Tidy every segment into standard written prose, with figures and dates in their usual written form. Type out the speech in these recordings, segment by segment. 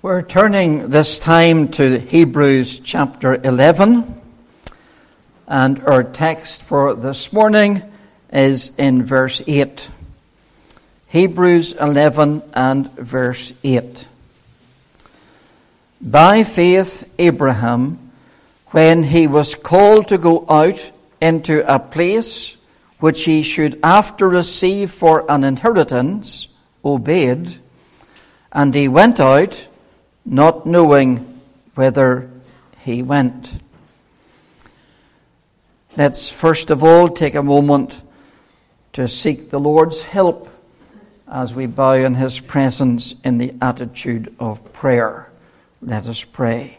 We're turning this time to Hebrews chapter 11, and our text for this morning is in verse 8. Hebrews 11 and verse 8. By faith Abraham, when he was called to go out into a place which he should after receive for an inheritance, obeyed, and he went out, not knowing whither he went. Let's first of all take a moment to seek the Lord's help as we bow in His presence in the attitude of prayer. Let us pray.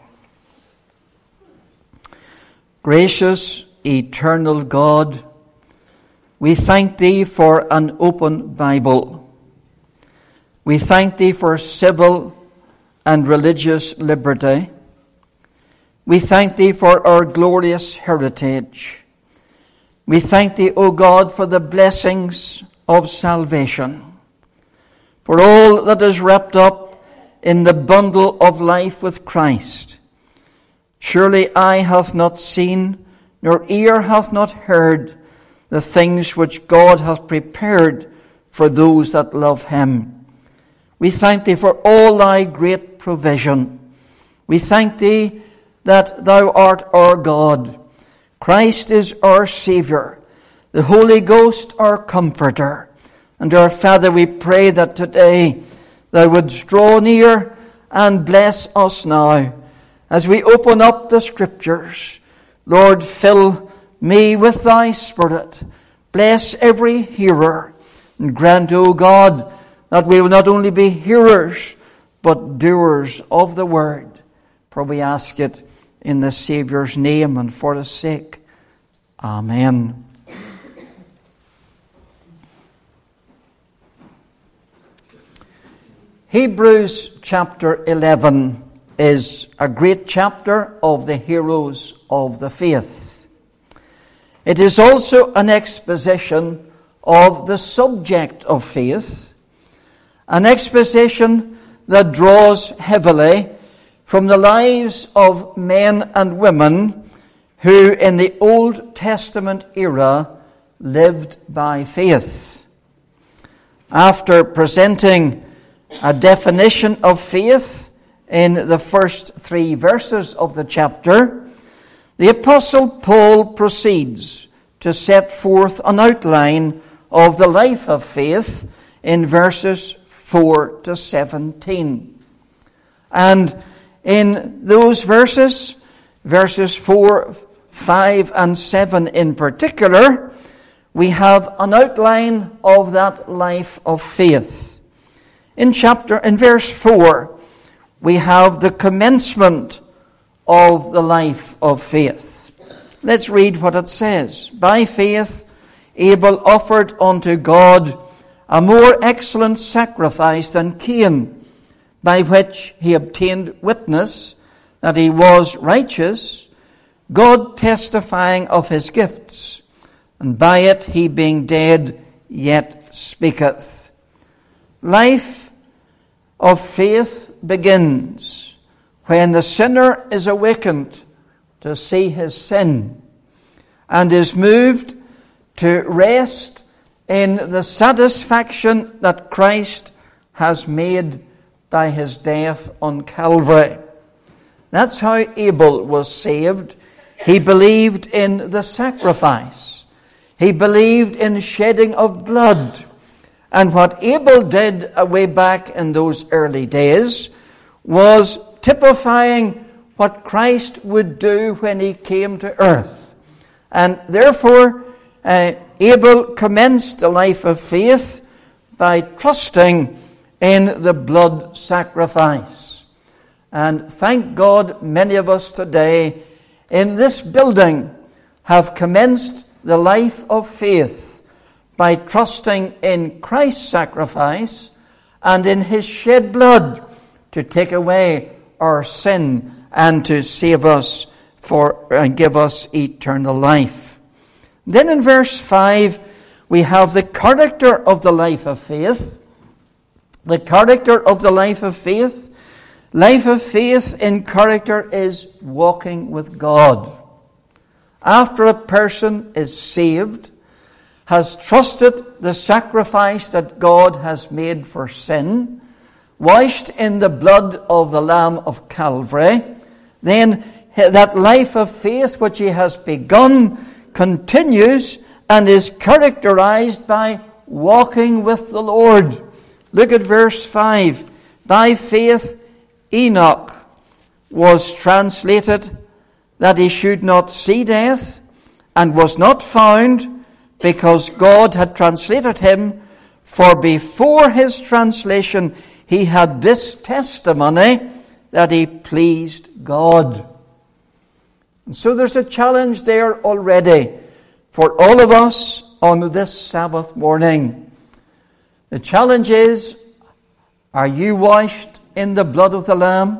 Gracious, eternal God, we thank Thee for an open Bible. We thank Thee for civil and religious liberty. We thank Thee for our glorious heritage. We thank Thee, O God, for the blessings of salvation, for all that is wrapped up in the bundle of life with Christ. Surely eye hath not seen, nor ear hath not heard the things which God hath prepared for those that love Him. We thank Thee for all Thy great provision. We thank Thee that Thou art our God. Christ is our Saviour, the Holy Ghost our Comforter. And our Father, we pray that today Thou wouldst draw near and bless us now as we open up the Scriptures. Lord, fill me with Thy Spirit. Bless every hearer, and grant, O God, that we will not only be hearers, but doers of the word. For we ask it in the Saviour's name and for His sake. Amen. Hebrews chapter 11 is a great chapter of the heroes of the faith. It is also an exposition of the subject of faith, an exposition that draws heavily from the lives of men and women who in the Old Testament era lived by faith. After presenting a definition of faith in the first 3 verses of the chapter, the Apostle Paul proceeds to set forth an outline of the life of faith in verses 4 to 17. And in those verses 4, 5, and 7 in particular, we have an outline of that life of faith. In verse 4, we have the commencement of the life of faith. Let's read what it says. By faith, Abel offered unto God a more excellent sacrifice than Cain, by which he obtained witness that he was righteous, God testifying of his gifts, and by it he being dead yet speaketh. Life of faith begins when the sinner is awakened to see his sin and is moved to rest in the satisfaction that Christ has made by His death on Calvary. That's how Abel was saved. He believed in the sacrifice. He believed in shedding of blood. And what Abel did way back in those early days was typifying what Christ would do when He came to earth. And therefore, Abel commenced the life of faith by trusting in the blood sacrifice. And thank God, many of us today in this building have commenced the life of faith by trusting in Christ's sacrifice and in His shed blood to take away our sin and to save us and give us eternal life. Then in verse 5, we have the character of the life of faith. The character of the life of faith Life of faith in character is walking with God. After a person is saved, has trusted the sacrifice that God has made for sin, washed in the blood of the Lamb of Calvary, then that life of faith which he has begun continues and is characterized by walking with the Lord. Look at verse 5. By faith Enoch was translated that he should not see death, and was not found, because God had translated him. For before his translation he had this testimony, that he pleased God. And so there's a challenge there already for all of us on this Sabbath morning. The challenge is, are you washed in the blood of the Lamb?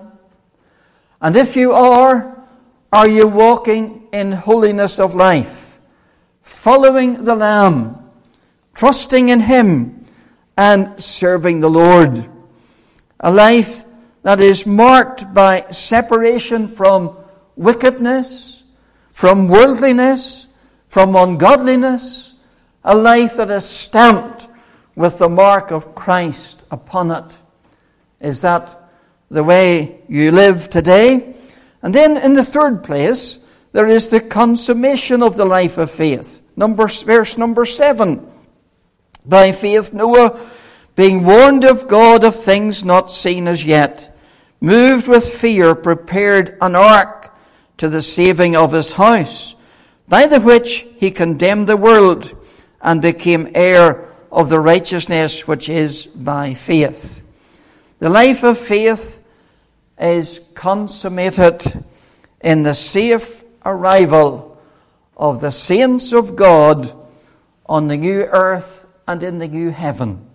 And if you are you walking in holiness of life, following the Lamb, trusting in him, and serving the Lord? A life that is marked by separation from wickedness, from worldliness, from ungodliness, a life that is stamped with the mark of Christ upon it. Is that the way you live today? And then in the third place, there is the consummation of the life of faith. Verse number 7. By faith Noah, being warned of God of things not seen as yet, moved with fear, prepared an ark to the saving of his house, by the which he condemned the world, and became heir of the righteousness which is by faith. The life of faith is consummated in the safe arrival of the saints of God on the new earth and in the new heaven.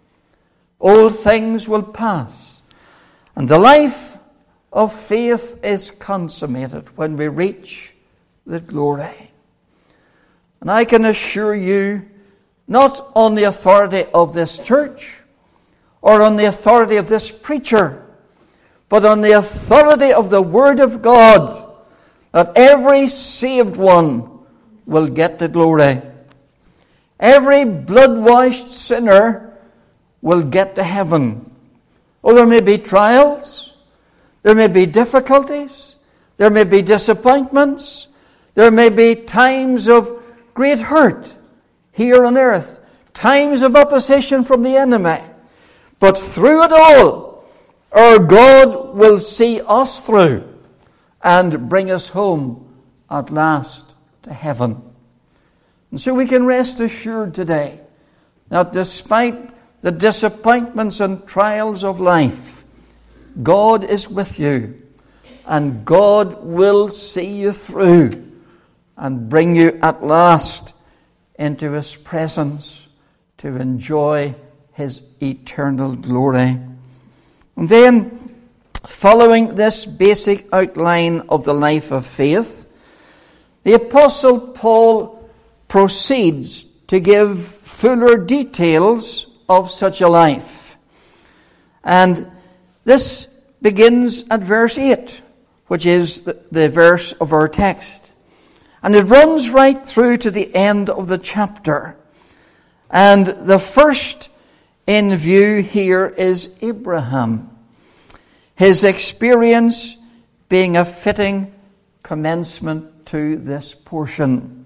Old things will pass, and the life of faith is consummated when we reach the glory. And I can assure you, not on the authority of this church or on the authority of this preacher, but on the authority of the Word of God, that every saved one will get the glory. Every blood-washed sinner will get to heaven. Oh, there may be trials, there may be difficulties, there may be disappointments, there may be times of great hurt here on earth, times of opposition from the enemy. But through it all, our God will see us through and bring us home at last to heaven. And so we can rest assured today that despite the disappointments and trials of life, God is with you, and God will see you through and bring you at last into his presence to enjoy his eternal glory. And then, following this basic outline of the life of faith, the Apostle Paul proceeds to give fuller details of such a life. And this begins at verse 8, which is the verse of our text. And it runs right through to the end of the chapter. And the first in view here is Abraham, his experience being a fitting commencement to this portion.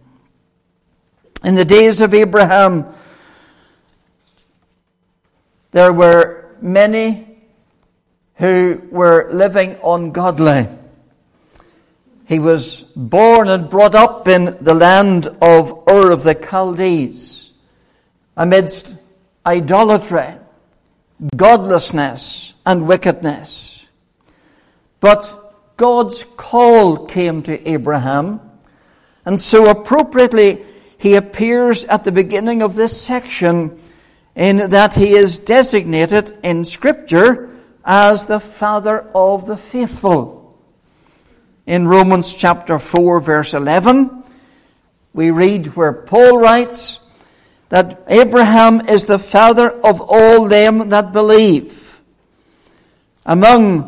In the days of Abraham, there were many who were living ungodly. He was born and brought up in the land of Ur of the Chaldees, amidst idolatry, godlessness, and wickedness. But God's call came to Abraham, and so appropriately he appears at the beginning of this section in that he is designated in Scripture as the father of the faithful. In Romans chapter 4, verse 11, we read where Paul writes that Abraham is the father of all them that believe. Among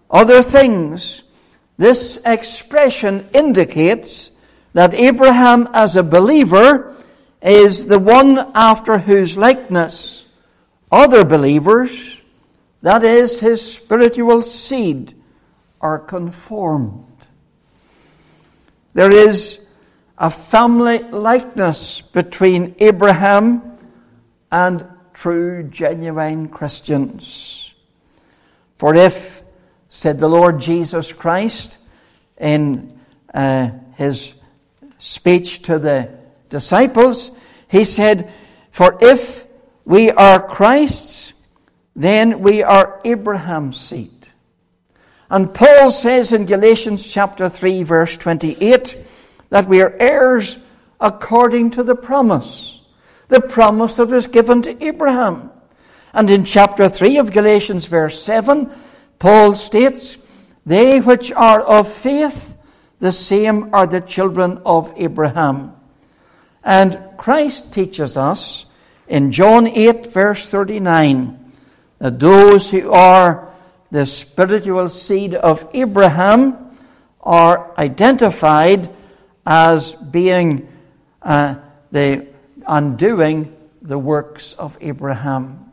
other things, this expression indicates that Abraham as a believer is the one after whose likeness other believers, that is, his spiritual seed, are conformed. There is a family likeness between Abraham and true, genuine Christians. For if, said the Lord Jesus Christ in his speech to the disciples, he said, "For if we are Christ's, then we are Abraham's seed." And Paul says in Galatians chapter 3, verse 28, that we are heirs according to the promise that was given to Abraham. And in chapter 3 of Galatians, verse 7, Paul states, "They which are of faith, the same are the children of Abraham." And Christ teaches us in John 8, verse 39, that those who are the spiritual seed of Abraham are identified as being the undoing the works of Abraham.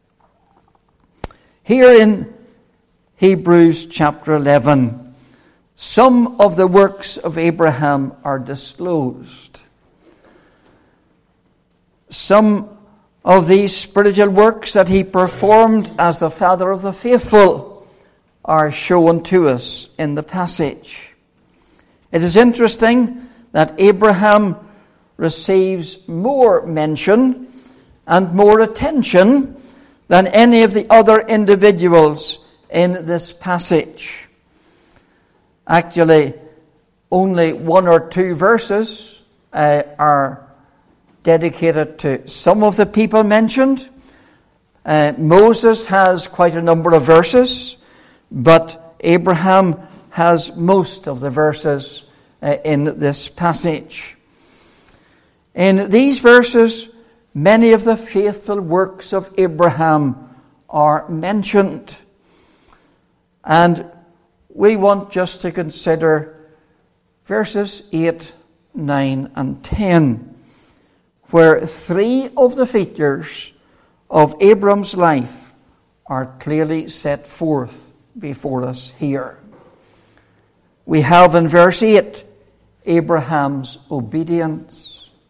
Here in Hebrews chapter 11, some of the works of Abraham are disclosed. Some of these spiritual works that he performed as the father of the faithful are shown to us in the passage. It is interesting that Abraham receives more mention and more attention than any of the other individuals in this passage. Actually, only one or two verses are dedicated to some of the people mentioned. Moses has quite a number of verses, but Abraham has most of the verses in this passage. In these verses, many of the faithful works of Abraham are mentioned. And we want just to consider verses 8, 9, and 10, where three of the features of Abram's life are clearly set forth before us here. We have in verse 8, Abraham's obedience.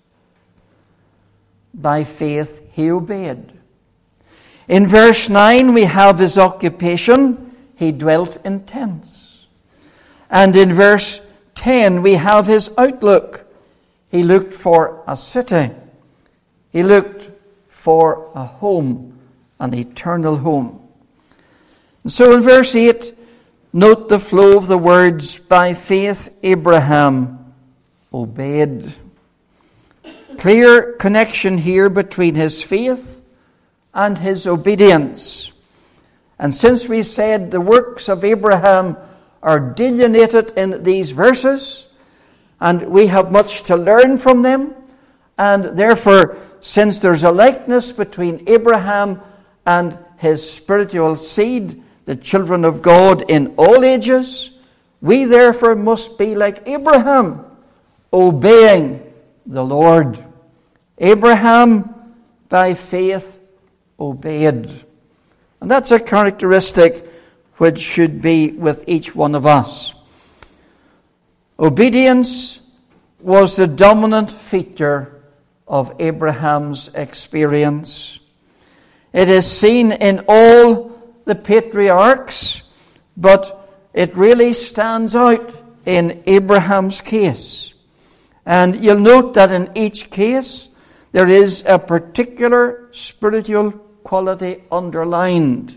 By faith he obeyed. In verse 9 we have his occupation. He dwelt in tents. And in verse 10 we have his outlook. He looked for a city. He looked for a home, an eternal home. And so in verse 8, note the flow of the words, by faith Abraham obeyed. Clear connection here between his faith and his obedience. And since we said the works of Abraham are delineated in these verses, and we have much to learn from them, and therefore, since there's a likeness between Abraham and his spiritual seed, the children of God in all ages, we therefore must be like Abraham, obeying the Lord. Abraham, by faith, obeyed. And that's a characteristic which should be with each one of us. Obedience was the dominant feature of Abraham's experience. It is seen in all the patriarchs, but it really stands out in Abraham's case. And you'll note that in each case, there is a particular spiritual quality underlined.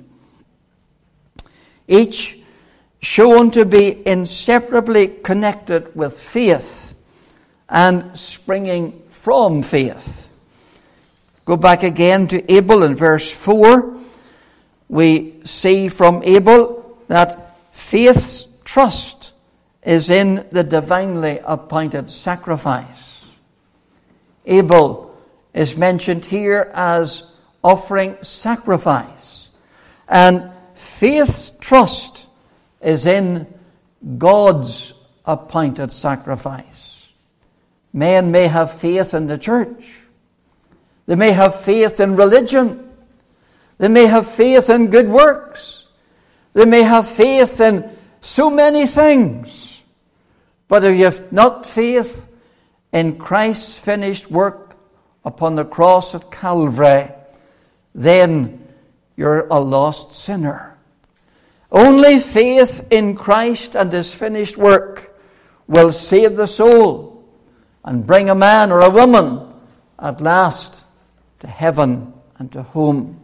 Each shown to be inseparably connected with faith and springing from faith. Go back again to Abel in verse 4. We see from Abel that faith's trust is in the divinely appointed sacrifice. Abel is mentioned here as offering sacrifice. And faith's trust is in God's appointed sacrifice. Men may have faith in the church. They may have faith in religion. They may have faith in good works. They may have faith in so many things. But if you have not faith in Christ's finished work upon the cross at Calvary, then you're a lost sinner. Only faith in Christ and His finished work will save the soul and bring a man or a woman at last to heaven and to home.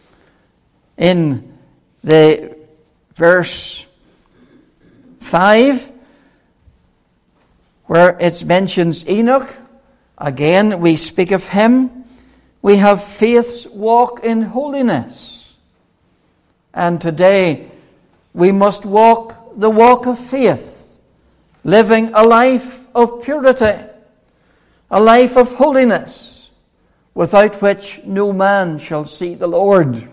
In the verse 5, where it mentions Enoch, again we speak of him. We have faith's walk in holiness. And today we must walk the walk of faith, living a life of purity, a life of holiness, without which no man shall see the Lord.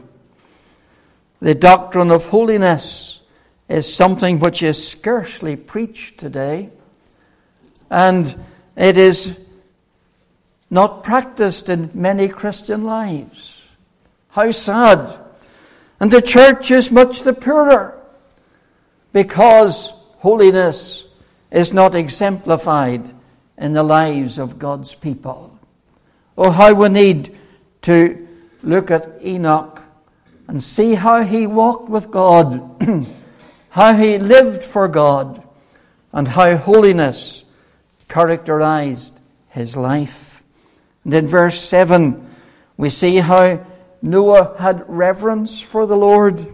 The doctrine of holiness is something which is scarcely preached today, and it is not practiced in many Christian lives. How sad! And the church is much the poorer because holiness is not exemplified in the lives of God's people. Oh, how we need to look at Enoch and see how he walked with God, how he lived for God, and how holiness characterized his life. And in verse 7, we see how Noah had reverence for the Lord.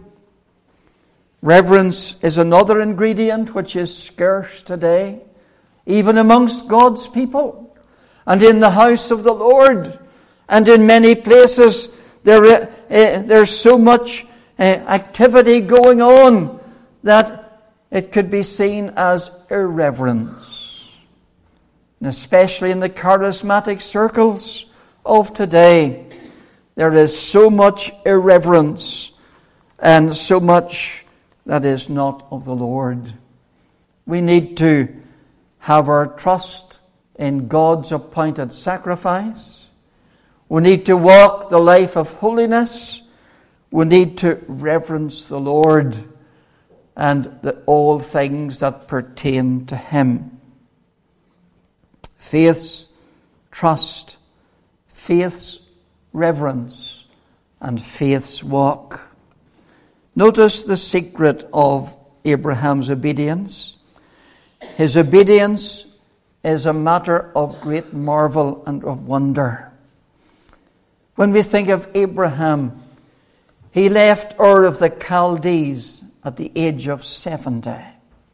Reverence is another ingredient which is scarce today, even amongst God's people, and in the house of the Lord, and in many places there's so much activity going on that it could be seen as irreverence. And especially in the charismatic circles of today, there is so much irreverence and so much that is not of the Lord. We need to have our trust in God's appointed sacrifice. We need to walk the life of holiness. We need to reverence the Lord and all things that pertain to Him. Faith's trust, faith's reverence, and faith's walk. Notice the secret of Abraham's obedience. His obedience is a matter of great marvel and of wonder. When we think of Abraham, he left Ur of the Chaldees at the age of 70. A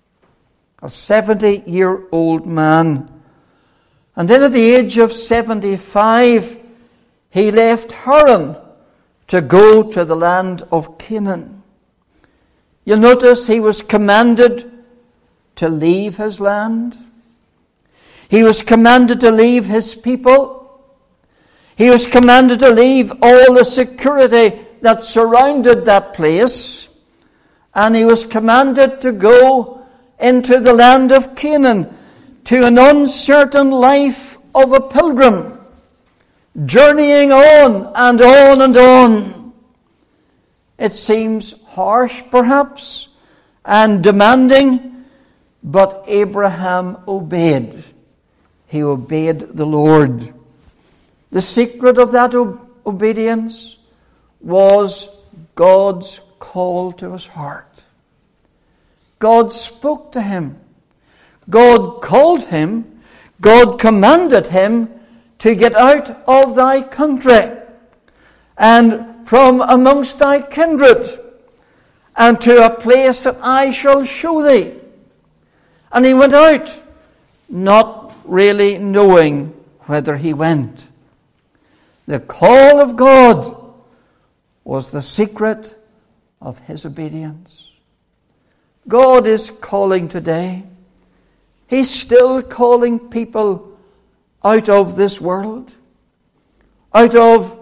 70-year-old man. And then at the age of 75, he left Haran to go to the land of Canaan. You'll notice he was commanded to leave his land. He was commanded to leave his people. He was commanded to leave all the security that surrounded that place. And he was commanded to go into the land of Canaan, to an uncertain life of a pilgrim, journeying on and on and on. It seems harsh, perhaps, and demanding, but Abraham obeyed. He obeyed the Lord. The secret of that obedience was God's call to his heart. God spoke to him. God called him. God commanded him to get out of thy country and from amongst thy kindred and to a place that I shall show thee. And he went out, not really knowing whither he went. The call of God was the secret of his obedience. God is calling today. He's still calling people out of this world, out of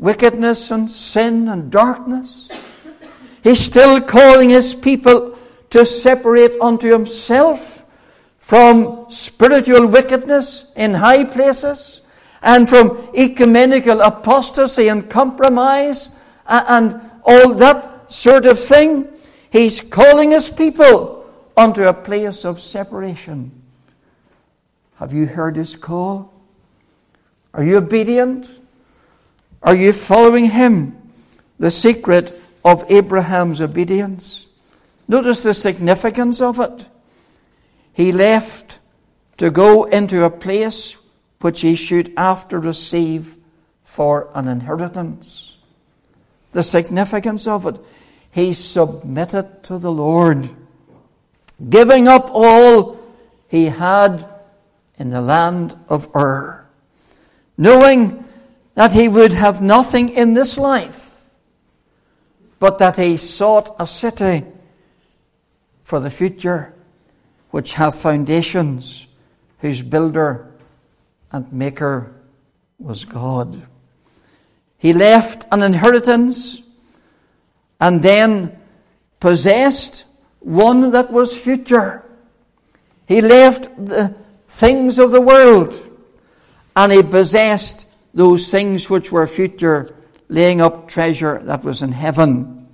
wickedness and sin and darkness. He's still calling his people to separate unto himself from spiritual wickedness in high places, and from ecumenical apostasy and compromise, and all that sort of thing. He's calling his people unto a place of separation. Have you heard his call? Are you obedient? Are you following him? The secret of Abraham's obedience. Notice the significance of it. He left to go into a place which he should after receive for an inheritance. The significance of it. He submitted to the Lord, giving up all he had in the land of Ur, knowing that he would have nothing in this life, but that he sought a city for the future, which hath foundations, whose builder and maker was God. He left an inheritance and then possessed one that was future. He left the things of the world and he possessed those things which were future, laying up treasure that was in heaven.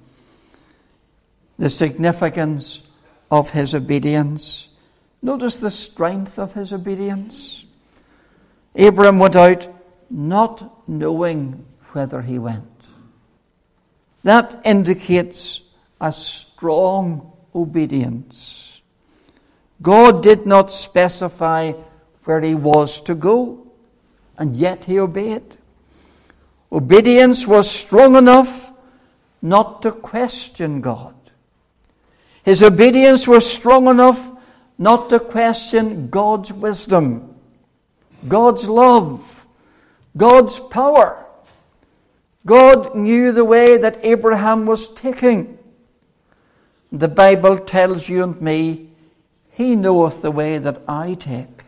The significance of his obedience. Notice the strength of his obedience. Abram went out not knowing whither he went. That indicates a strong obedience. God did not specify where he was to go, and yet he obeyed. Obedience was strong enough not to question God. His obedience was strong enough not to question God's wisdom, God's love, God's power. God knew the way that Abraham was taking. The Bible tells you and me, he knoweth the way that I take.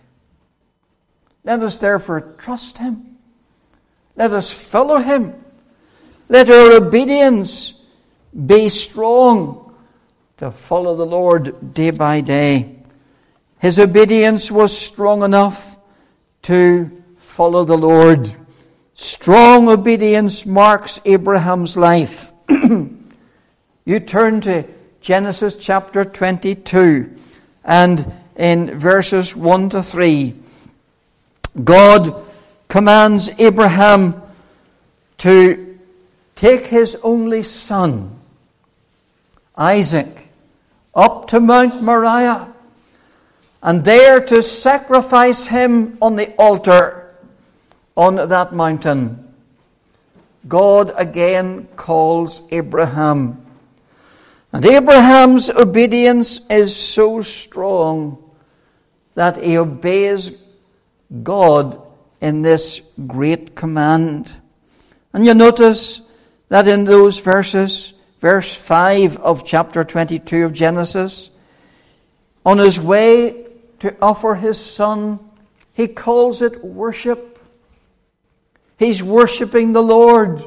Let us therefore trust him. Let us follow him. Let our obedience be strong to follow the Lord day by day. His obedience was strong enough to follow the Lord. Strong obedience marks Abraham's life. You turn to Genesis chapter 22 and in verses 1 to 3. God commands Abraham to take his only son, Isaac, up to Mount Moriah, and there to sacrifice him on the altar on that mountain. God again calls Abraham. And Abraham's obedience is so strong that he obeys God in this great command. And you notice that in those verses, verse 5 of chapter 22 of Genesis, on his way to offer his son, he calls it worship. He's worshiping the Lord.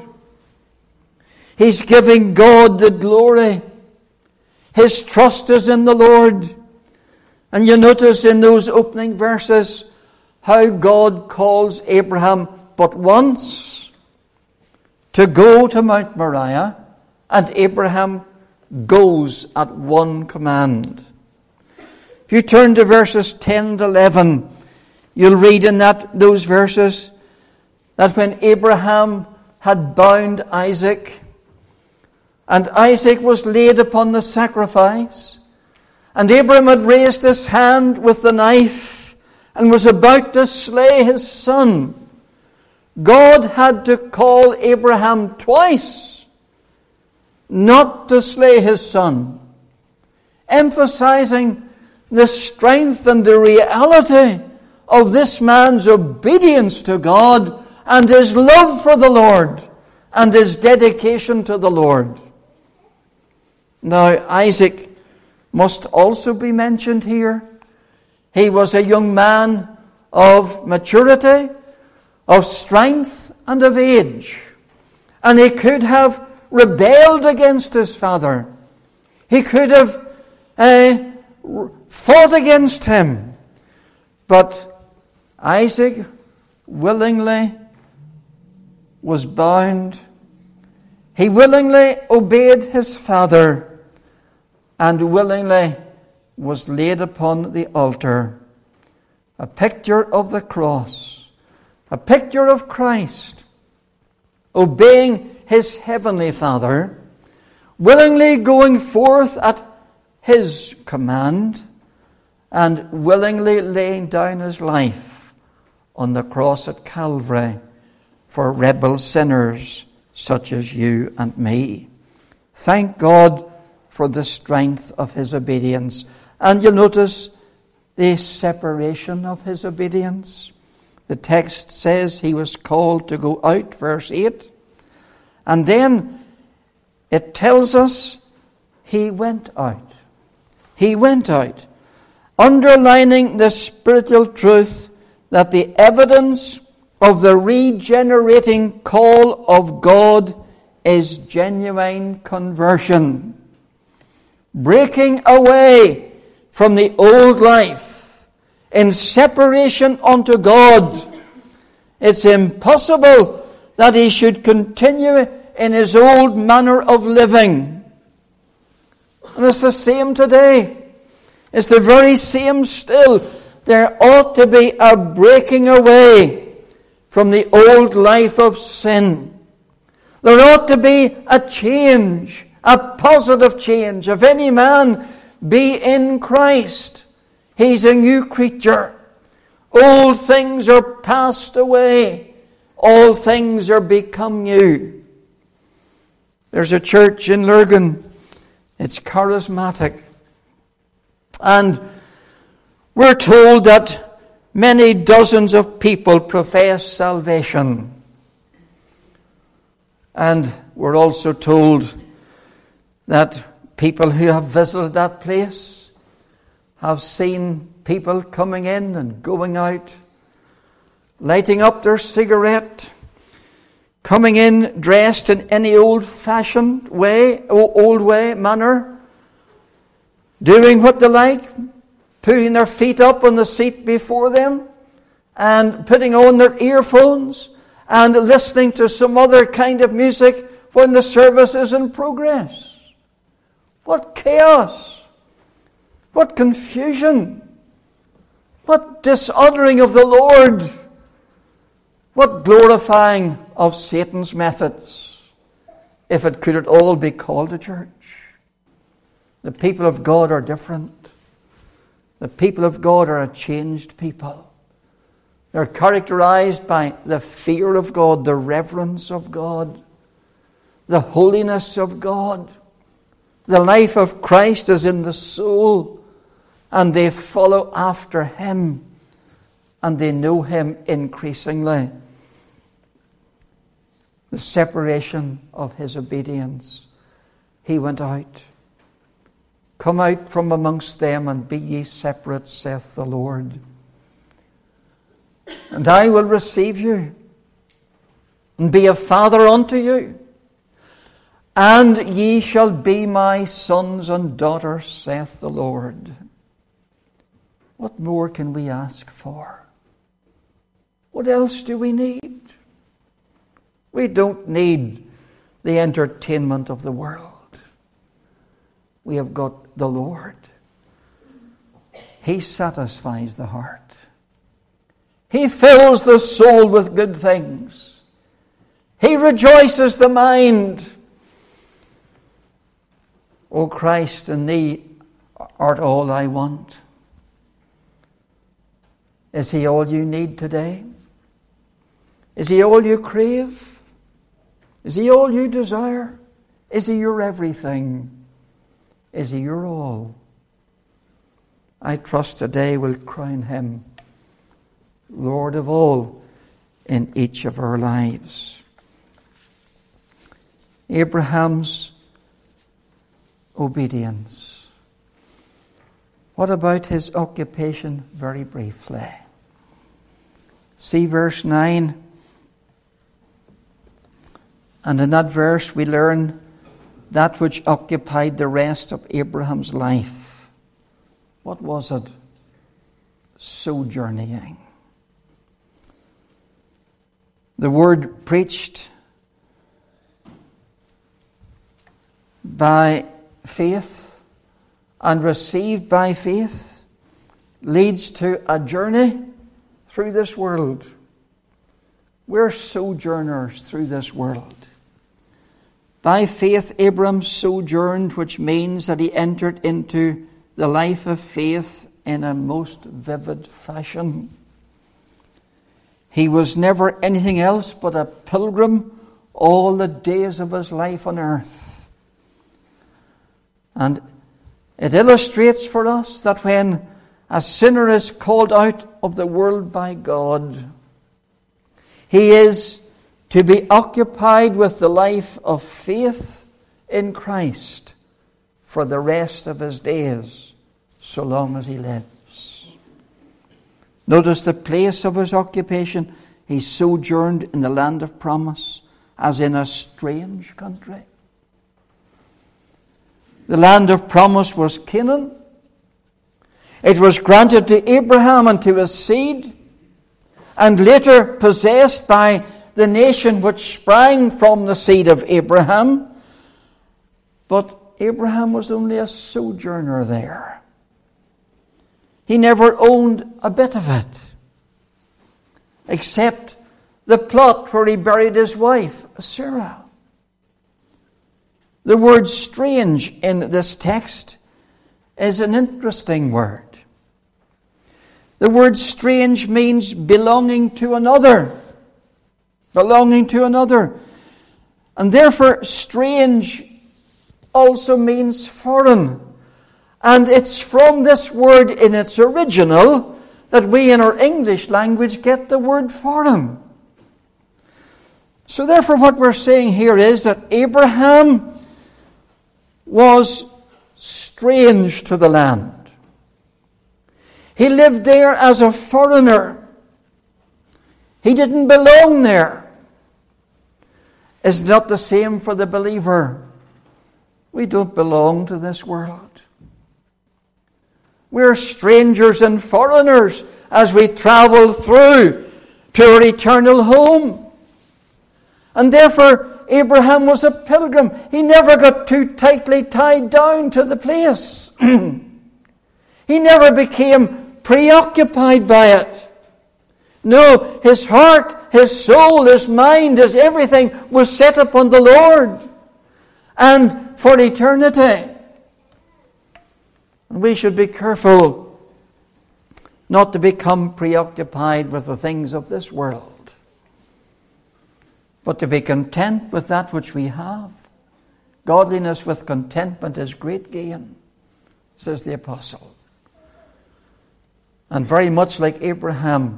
He's giving God the glory. His trust is in the Lord. And you notice in those opening verses how God calls Abraham but once to go to Mount Moriah, and Abraham goes at one command. If you turn to verses 10 to 11, you'll read in those verses that when Abraham had bound Isaac, and Isaac was laid upon the sacrifice, and Abraham had raised his hand with the knife and was about to slay his son, God had to call Abraham twice not to slay his son, emphasizing the strength and the reality of this man's obedience to God and his love for the Lord and his dedication to the Lord. Now, Isaac must also be mentioned here. He was a young man of maturity, of strength, and of age. And he could have rebelled against his father. He could have fought against him. But Isaac willingly was bound. He willingly obeyed his father and willingly was laid upon the altar. A picture of the cross, a picture of Christ obeying his heavenly Father, willingly going forth at his command, and willingly laying down his life on the cross at Calvary for rebel sinners such as you and me. Thank God for the strength of his obedience. And you'll notice the separation of his obedience. The text says he was called to go out, verse 8. And then it tells us he went out. He went out, underlining the spiritual truth that the evidence of the regenerating call of God is genuine conversion. Breaking away from the old life in separation unto God. It's impossible that he should continue in his old manner of living. And it's the same today. It's the very same still. There ought to be a breaking away from the old life of sin. There ought to be a change, a positive change. If any man be in Christ, he's a new creature. Old things are passed away. All things are become new. There's a church in Lurgan. It's charismatic. And we're told that many dozens of people profess salvation. And we're also told that people who have visited that place have seen people coming in and going out, lighting up their cigarette, coming in dressed in any old-fashioned manner, doing what they like, putting their feet up on the seat before them, and putting on their earphones, and listening to some other kind of music when the service is in progress. What chaos! What confusion! What dishonoring of the Lord! What glorifying of Satan's methods, if it could at all be called a church. The people of God are different. The people of God are a changed people. They're characterized by the fear of God, the reverence of God, the holiness of God. The life of Christ is in the soul, and they follow after him, and they know him increasingly. The separation of his obedience. He went out. Come out from amongst them and be ye separate, saith the Lord. And I will receive you and be a father unto you. And ye shall be my sons and daughters, saith the Lord. What more can we ask for? What else do we need? We don't need the entertainment of the world. We have got the Lord. He satisfies the heart. He fills the soul with good things. He rejoices the mind. O Christ, in thee art all I want. Is he all you need today? Is he all you crave? Is he all you desire? Is he your everything? Is he your all? I trust today we'll crown him Lord of all in each of our lives. Abraham's obedience. What about his occupation? Very briefly. See verse 9. And in that verse we learn that which occupied the rest of Abraham's life. What was it? Sojourning. The word preached by faith and received by faith leads to a journey through this world. We're sojourners through this world. By faith Abram sojourned, which means that he entered into the life of faith in a most vivid fashion. He was never anything else but a pilgrim all the days of his life on earth. And it illustrates for us that when a sinner is called out of the world by God, he is to be occupied with the life of faith in Christ for the rest of his days, so long as he lives. Notice the place of his occupation. He sojourned in the land of promise, as in a strange country. The land of promise was Canaan. It was granted to Abraham and to his seed, and later possessed by the nation which sprang from the seed of Abraham. But Abraham was only a sojourner there. He never owned a bit of it, except the plot where he buried his wife, Sarah. The word strange in this text is an interesting word. The word strange means belonging to another. Belonging to another. And therefore, strange also means foreign. And it's from this word in its original that we in our English language get the word foreign. So therefore what we're saying here is that Abraham was strange to the land. He lived there as a foreigner. He didn't belong there. It's not the same for the believer. We don't belong to this world. We're strangers and foreigners as we travel through to our eternal home. And therefore, Abraham was a pilgrim. He never got too tightly tied down to the place. He never became preoccupied by it. No, his heart, his soul, his mind, his everything was set upon the Lord and for eternity. And we should be careful not to become preoccupied with the things of this world, but to be content with that which we have. Godliness with contentment is great gain, says the apostle. And very much like Abraham,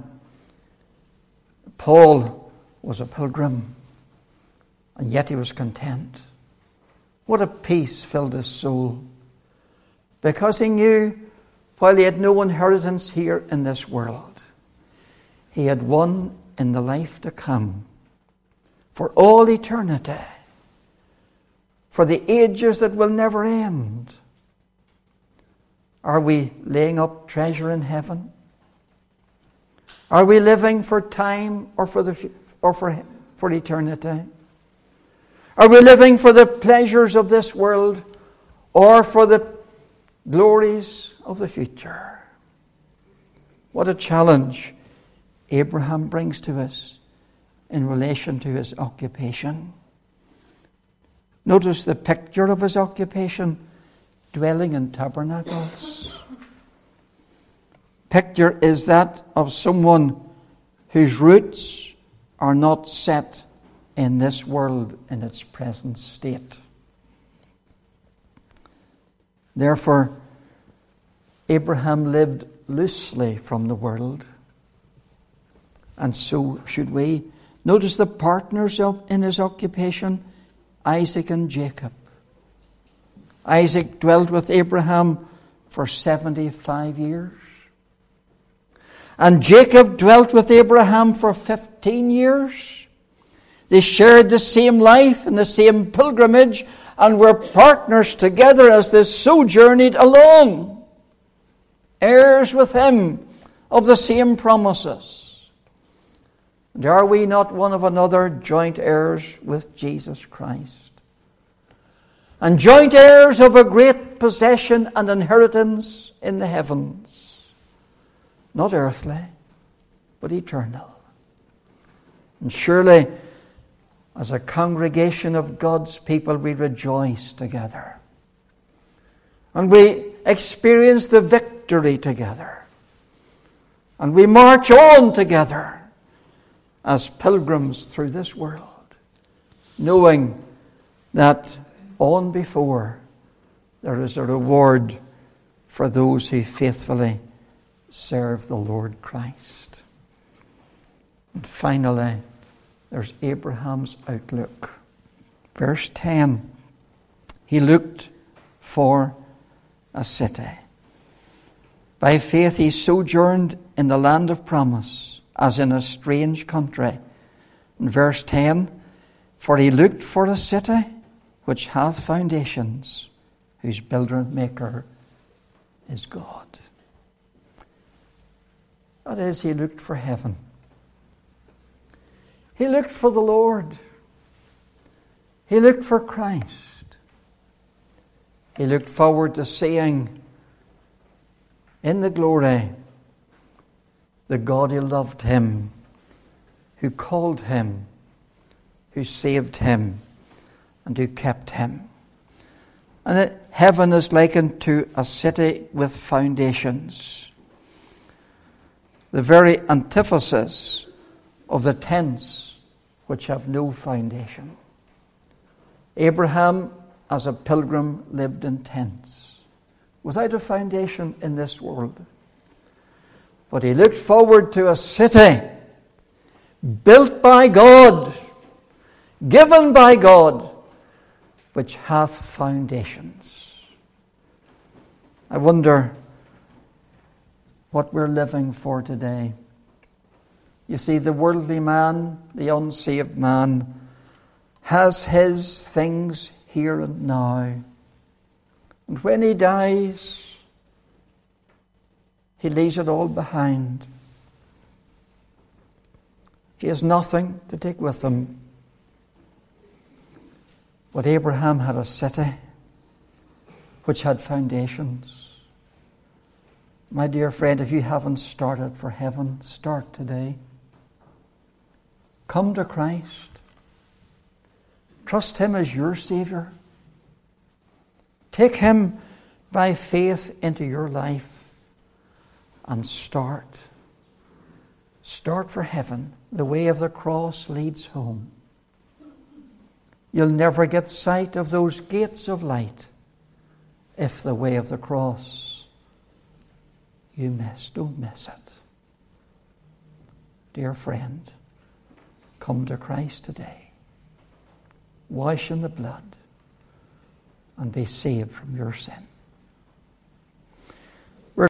Paul was a pilgrim, and yet he was content. What a peace filled his soul, because he knew, while he had no inheritance here in this world, he had one in the life to come, for all eternity, for the ages that will never end. Are we laying up treasure in heaven? Are we living for time or for eternity? Are we living for the pleasures of this world or for the glories of the future? What a challenge Abraham brings to us in relation to his occupation. Notice the picture of his occupation: dwelling in tabernacles. Picture is that of someone whose roots are not set in this world in its present state. Therefore, Abraham lived loosely from the world, and so should we. Notice the partners in his occupation: Isaac and Jacob. Isaac dwelt with Abraham for 75 years. And Jacob dwelt with Abraham for 15 years. They shared the same life and the same pilgrimage and were partners together as they sojourneyed along. heirs with him of the same promises. And are we not one of another joint heirs with Jesus Christ? And joint heirs of a great possession and inheritance in the heavens. Not earthly, but eternal. And surely, as a congregation of God's people, we rejoice together. And we experience the victory together. And we march on together as pilgrims through this world, knowing that on before there is a reward for those who faithfully serve the Lord Christ. And finally, there's Abraham's outlook. Verse 10, he looked for a city. By faith he sojourned in the land of promise, as in a strange country. In verse 10, for he looked for a city which hath foundations, whose builder and maker is God. That is, he looked for heaven. He looked for the Lord. He looked for Christ. He looked forward to seeing in the glory the God who loved him, who called him, who saved him, and who kept him. And heaven is likened to a city with foundations. The very antithesis of the tents which have no foundation. Abraham, as a pilgrim, lived in tents, without a foundation in this world. But he looked forward to a city built by God, given by God, which hath foundations. I wonder what we're living for today. You see, the worldly man, the unsaved man, has his things here and now. And when he dies, he leaves it all behind. He has nothing to take with him. But Abraham had a city which had foundations. My dear friend, if you haven't started for heaven, start today. Come to Christ. Trust him as your Savior. Take him by faith into your life and start. Start for heaven. The way of the cross leads home. You'll never get sight of those gates of light if the way of the cross you miss. Don't miss it. Dear friend, come to Christ today. Wash in the blood and be saved from your sin.